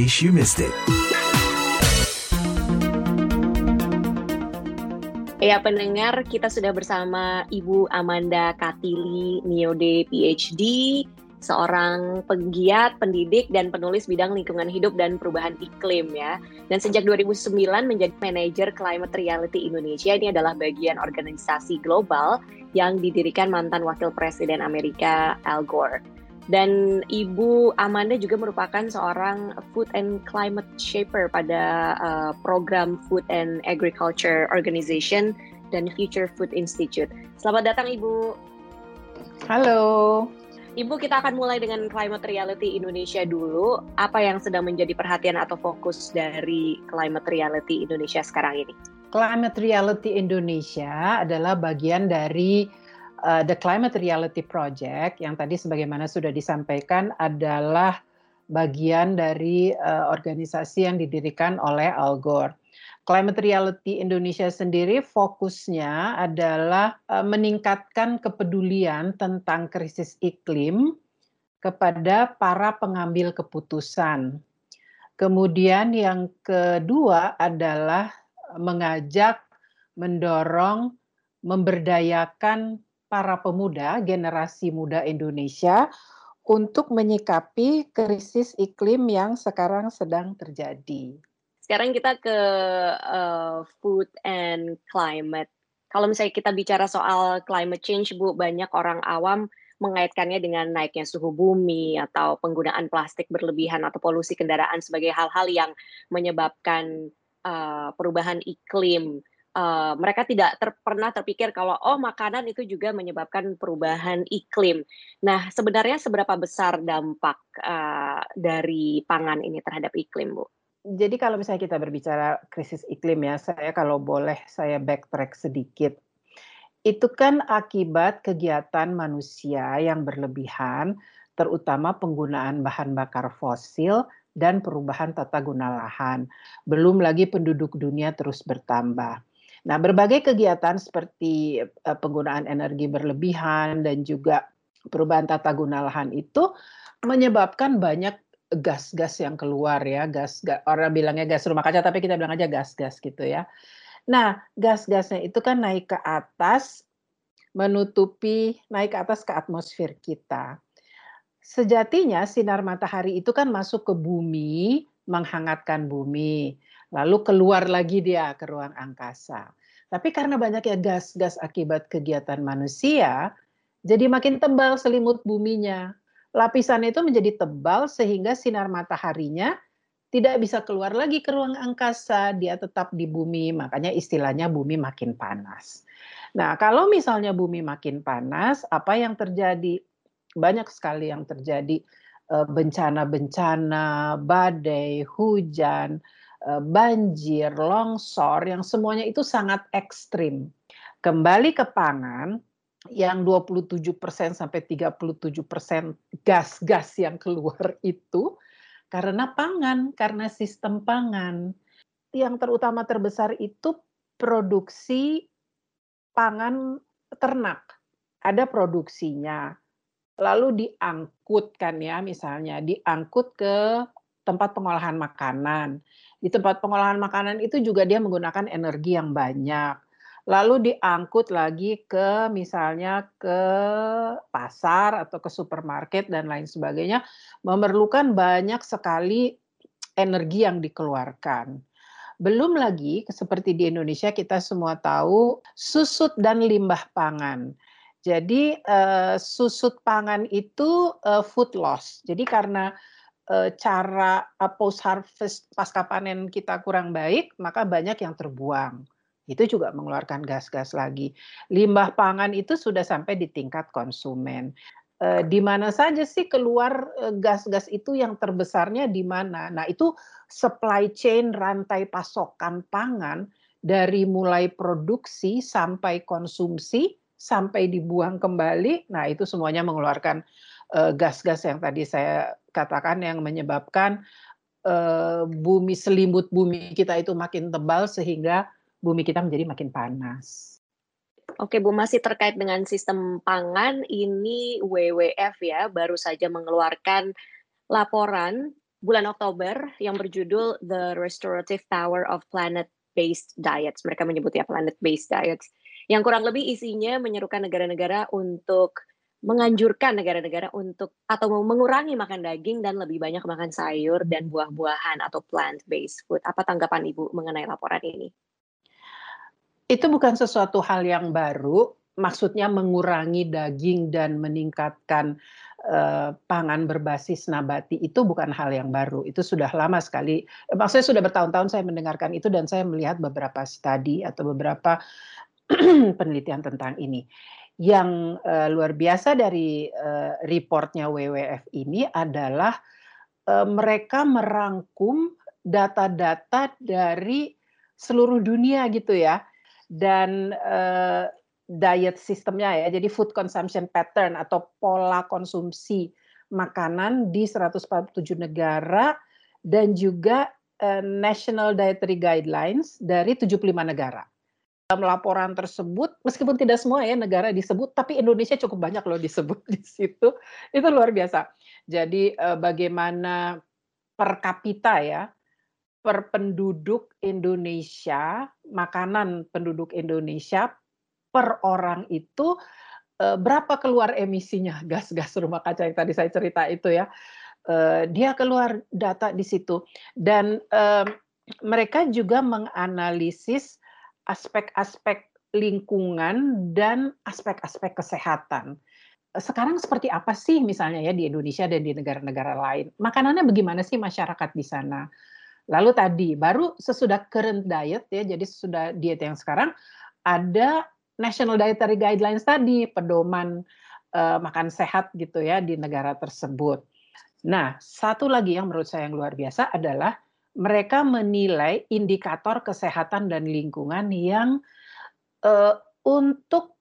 case you missed it. Ya pendengar, kita sudah bersama Ibu Amanda Katili Niode PhD, seorang penggiat, pendidik, dan penulis bidang lingkungan hidup dan perubahan iklim ya. Dan sejak 2009 menjadi manajer Climate Reality Indonesia. Ini adalah bagian organisasi global yang didirikan mantan Wakil Presiden Amerika Al Gore. Dan Ibu Amanda juga merupakan seorang food and climate shaper pada program Food and Agriculture Organization dan Future Food Institute. Selamat datang Ibu. Halo. Ibu, kita akan mulai dengan Climate Reality Indonesia dulu. Apa yang sedang menjadi perhatian atau fokus dari Climate Reality Indonesia sekarang ini? Climate Reality Indonesia adalah bagian dari The Climate Reality Project yang tadi sebagaimana sudah disampaikan adalah bagian dari organisasi yang didirikan oleh Al Gore. Climate Reality Indonesia sendiri fokusnya adalah meningkatkan kepedulian tentang krisis iklim kepada para pengambil keputusan. Kemudian yang kedua adalah mengajak, mendorong, memberdayakan para pemuda, generasi muda Indonesia untuk menyikapi krisis iklim yang sekarang sedang terjadi. Sekarang kita ke food and climate. Kalau misalnya kita bicara soal climate change, Bu, banyak orang awam mengaitkannya dengan naiknya suhu bumi atau penggunaan plastik berlebihan atau polusi kendaraan sebagai hal-hal yang menyebabkan perubahan iklim. Mereka tidak pernah terpikir kalau makanan itu juga menyebabkan perubahan iklim. Nah, sebenarnya seberapa besar dampak dari pangan ini terhadap iklim, Bu? Jadi kalau misalnya kita berbicara krisis iklim ya, kalau boleh saya backtrack sedikit. Itu kan akibat kegiatan manusia yang berlebihan, terutama penggunaan bahan bakar fosil dan perubahan tata guna lahan. Belum lagi penduduk dunia terus bertambah. Nah, berbagai kegiatan seperti penggunaan energi berlebihan dan juga perubahan tata guna lahan itu menyebabkan banyak gas-gas yang keluar ya, gas orang bilangnya gas rumah kaca tapi kita bilang aja gas-gas gitu ya. Nah, gas-gasnya itu kan naik ke atas, naik ke atas ke atmosfer kita. Sejatinya sinar matahari itu kan masuk ke bumi, menghangatkan bumi, lalu keluar lagi dia ke ruang angkasa. Tapi karena banyaknya gas-gas akibat kegiatan manusia, jadi makin tebal selimut buminya. Lapisan itu menjadi tebal sehingga sinar mataharinya tidak bisa keluar lagi ke ruang angkasa, dia tetap di bumi, makanya istilahnya bumi makin panas. Nah, kalau misalnya bumi makin panas, apa yang terjadi? Banyak sekali yang terjadi, bencana-bencana, badai, hujan, banjir, longsor, yang semuanya itu sangat ekstrim. Kembali ke pangan, yang 27% sampai 37% gas-gas yang keluar itu karena pangan, karena sistem pangan. Yang terutama terbesar itu produksi pangan ternak. Ada produksinya, lalu diangkut kan ya, misalnya diangkut ke tempat pengolahan makanan. Di tempat pengolahan makanan itu juga dia menggunakan energi yang banyak. Lalu diangkut lagi ke misalnya ke pasar atau ke supermarket dan lain sebagainya, memerlukan banyak sekali energi yang dikeluarkan. Belum lagi seperti di Indonesia kita semua tahu susut dan limbah pangan. Jadi susut pangan itu food loss. Jadi karena cara post harvest pasca panen kita kurang baik, maka banyak yang terbuang. Itu juga mengeluarkan gas-gas lagi. Limbah pangan itu sudah sampai di tingkat konsumen. Di mana saja sih keluar gas-gas itu yang terbesarnya di mana? Nah, itu supply chain rantai pasokan pangan dari mulai produksi sampai konsumsi sampai dibuang kembali. Nah, itu semuanya mengeluarkan gas-gas yang tadi saya katakan yang menyebabkan selimut bumi kita itu makin tebal sehingga bumi kita menjadi makin panas. Oke Bu, masih terkait dengan sistem pangan, ini WWF ya baru saja mengeluarkan laporan bulan Oktober yang berjudul The Restorative Power of Planet-Based Diets. Mereka menyebutnya Planet-Based Diets. Yang kurang lebih isinya menyerukan negara-negara untuk menganjurkan negara-negara untuk atau mengurangi makan daging dan lebih banyak makan sayur dan buah-buahan atau plant-based food. Apa tanggapan Ibu mengenai laporan ini? Itu bukan sesuatu hal yang baru, maksudnya mengurangi daging dan meningkatkan pangan berbasis nabati itu bukan hal yang baru. Itu sudah lama sekali. Maksudnya sudah bertahun-tahun saya mendengarkan itu dan saya melihat beberapa studi atau beberapa penelitian tentang ini. Yang luar biasa dari reportnya WWF ini adalah mereka merangkum data-data dari seluruh dunia gitu ya, dan diet sistemnya ya, jadi food consumption pattern atau pola konsumsi makanan di 147 negara dan juga national dietary guidelines dari 75 negara. Dalam laporan tersebut, meskipun tidak semua ya negara disebut, tapi Indonesia cukup banyak loh disebut di situ. Itu luar biasa. Jadi bagaimana per kapita ya, per penduduk Indonesia, makanan penduduk Indonesia per orang itu berapa keluar emisinya gas-gas rumah kaca yang tadi saya cerita itu ya. Dia keluar data di situ dan mereka juga menganalisis aspek-aspek lingkungan dan aspek-aspek kesehatan. Sekarang seperti apa sih misalnya ya di Indonesia dan di negara-negara lain? Makanannya bagaimana sih masyarakat di sana? Lalu tadi baru sesudah current diet ya, jadi sesudah diet yang sekarang ada National Dietary Guidelines tadi, pedoman makan sehat gitu ya di negara tersebut. Nah, satu lagi yang menurut saya yang luar biasa adalah mereka menilai indikator kesehatan dan lingkungan yang untuk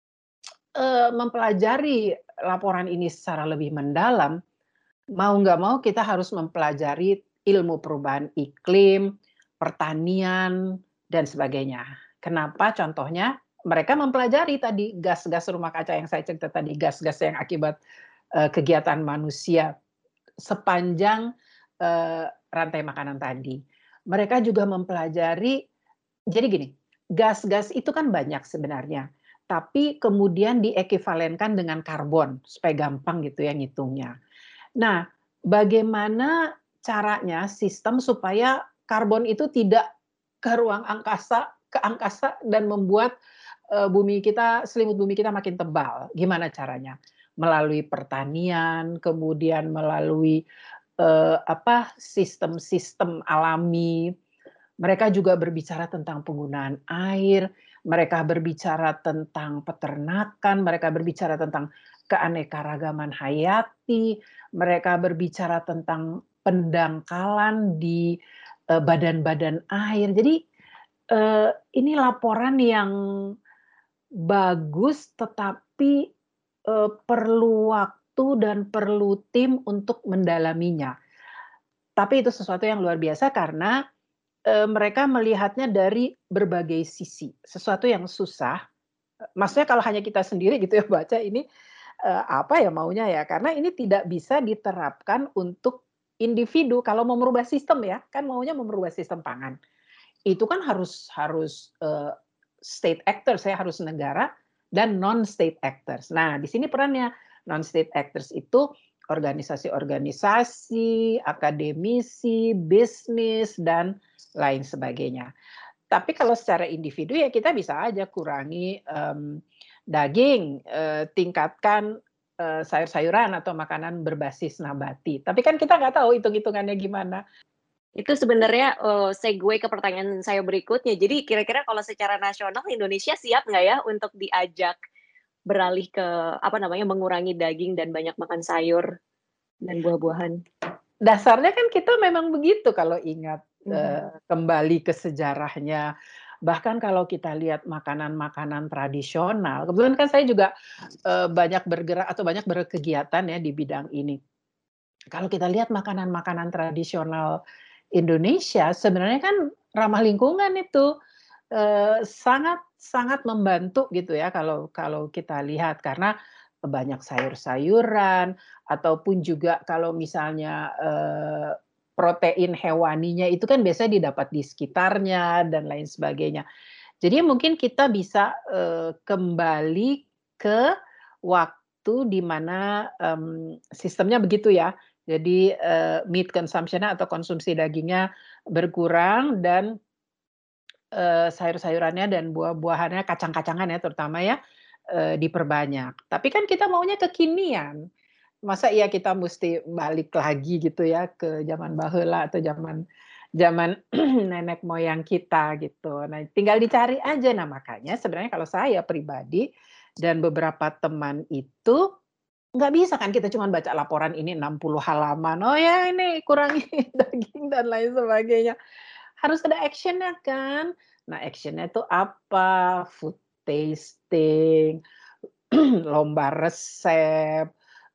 mempelajari laporan ini secara lebih mendalam, mau nggak mau kita harus mempelajari ilmu perubahan iklim, pertanian, dan sebagainya. Kenapa? Contohnya mereka mempelajari tadi gas-gas rumah kaca yang saya cerita tadi, gas-gas yang akibat kegiatan manusia sepanjang rantai makanan tadi. Mereka juga mempelajari, jadi gini, gas-gas itu kan banyak sebenarnya, tapi kemudian diekivalenkan dengan karbon supaya gampang gitu ya ngitungnya. Nah, bagaimana caranya sistem supaya karbon itu tidak ke ruang angkasa, ke angkasa dan membuat bumi kita, selimut bumi kita makin tebal. Gimana caranya? Melalui pertanian, kemudian melalui sistem-sistem alami. Mereka juga berbicara tentang penggunaan air, mereka berbicara tentang peternakan, mereka berbicara tentang keanekaragaman hayati, mereka berbicara tentang pendangkalan di badan-badan air. Jadi ini laporan yang bagus, tetapi perlu waktu dan perlu tim untuk mendalaminya. Tapi itu sesuatu yang luar biasa karena mereka melihatnya dari berbagai sisi. Sesuatu yang susah, maksudnya kalau hanya kita sendiri gitu ya baca ini, apa ya maunya ya, karena ini tidak bisa diterapkan untuk individu kalau mau merubah sistem ya, kan maunya merubah sistem pangan. Itu kan harus harus state actors ya, harus negara dan non-state actors. Nah, di sini perannya non-state actors itu organisasi-organisasi, akademisi, bisnis, dan lain sebagainya. Tapi kalau secara individu ya kita bisa aja kurangi daging, tingkatkan sayur-sayuran atau makanan berbasis nabati. Tapi kan kita nggak tahu hitung-hitungannya gimana. Itu sebenarnya segue ke pertanyaan saya berikutnya. Jadi kira-kira kalau secara nasional Indonesia siap nggak ya untuk diajak beralih ke mengurangi daging dan banyak makan sayur dan buah-buahan? Dasarnya kan kita memang begitu kalau ingat kembali ke sejarahnya. Bahkan kalau kita lihat makanan-makanan tradisional, kebetulan kan saya juga banyak bergerak atau banyak berkegiatan ya di bidang ini. Kalau kita lihat makanan-makanan tradisional Indonesia sebenarnya kan ramah lingkungan itu, sangat sangat membantu gitu ya kalau kalau kita lihat karena banyak sayur-sayuran ataupun juga kalau misalnya, protein hewaninya itu kan biasanya didapat di sekitarnya dan lain sebagainya. Jadi mungkin kita bisa, kembali ke waktu di mana, sistemnya begitu ya. Jadi, meat consumption-nya atau konsumsi dagingnya berkurang dan, sayur-sayurannya dan buah-buahannya, kacang-kacangan ya terutama ya, diperbanyak. Tapi kan kita maunya kekinian. Masa iya kita mesti balik lagi gitu ya ke zaman baheula atau zaman zaman nenek moyang kita gitu. Nah, tinggal dicari aja. Nah, makanya sebenarnya kalau saya pribadi dan beberapa teman itu nggak bisa kan kita cuma baca laporan ini 60 halaman, "Oh ya ini kurangi daging," dan lain sebagainya. Harus ada action-nya kan. Nah, action-nya itu apa? Food tasting, lomba resep,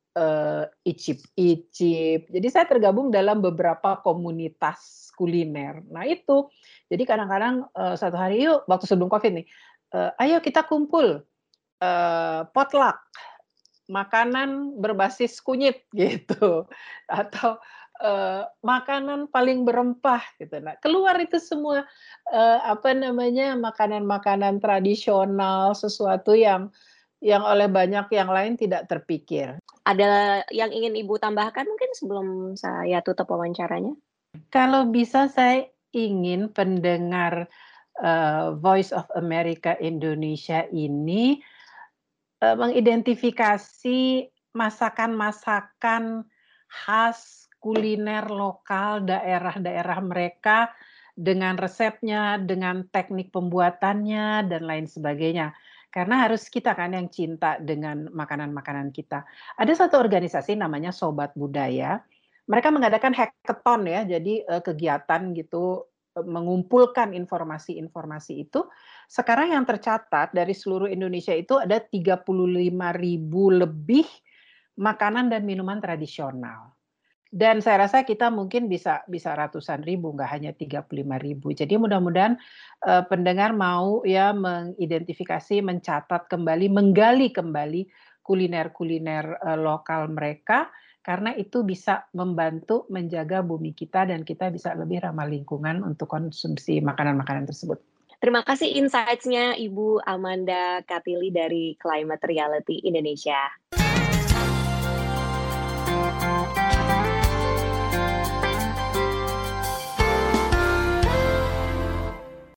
icip-icip. Jadi saya tergabung dalam beberapa komunitas kuliner. Nah itu, jadi kadang-kadang, suatu hari, "Yuk," waktu sebelum Covid nih, "Ayo kita kumpul, potluck, makanan berbasis kunyit," gitu, atau, makanan paling berempah gitu. Nah keluar itu semua, apa namanya, makanan-makanan tradisional, sesuatu yang oleh banyak yang lain tidak terpikir. Ada yang ingin Ibu tambahkan mungkin sebelum saya tutup wawancaranya? Kalau bisa saya ingin pendengar, Voice of America Indonesia ini, mengidentifikasi masakan-masakan khas kuliner lokal daerah-daerah mereka dengan resepnya, dengan teknik pembuatannya, dan lain sebagainya. Karena harus kita kan yang cinta dengan makanan-makanan kita. Ada satu organisasi namanya Sobat Budaya, mereka mengadakan hackathon ya, jadi, kegiatan gitu, mengumpulkan informasi-informasi itu. Sekarang yang tercatat dari seluruh Indonesia itu ada 35.000 lebih makanan dan minuman tradisional. Dan saya rasa kita mungkin bisa ratusan ribu, nggak hanya 35.000. Jadi mudah-mudahan, pendengar mau ya mengidentifikasi, mencatat kembali, menggali kembali kuliner-kuliner, lokal mereka, karena itu bisa membantu menjaga bumi kita dan kita bisa lebih ramah lingkungan untuk konsumsi makanan-makanan tersebut. Terima kasih insights-nya Ibu Amanda Katili dari Climate Reality Indonesia.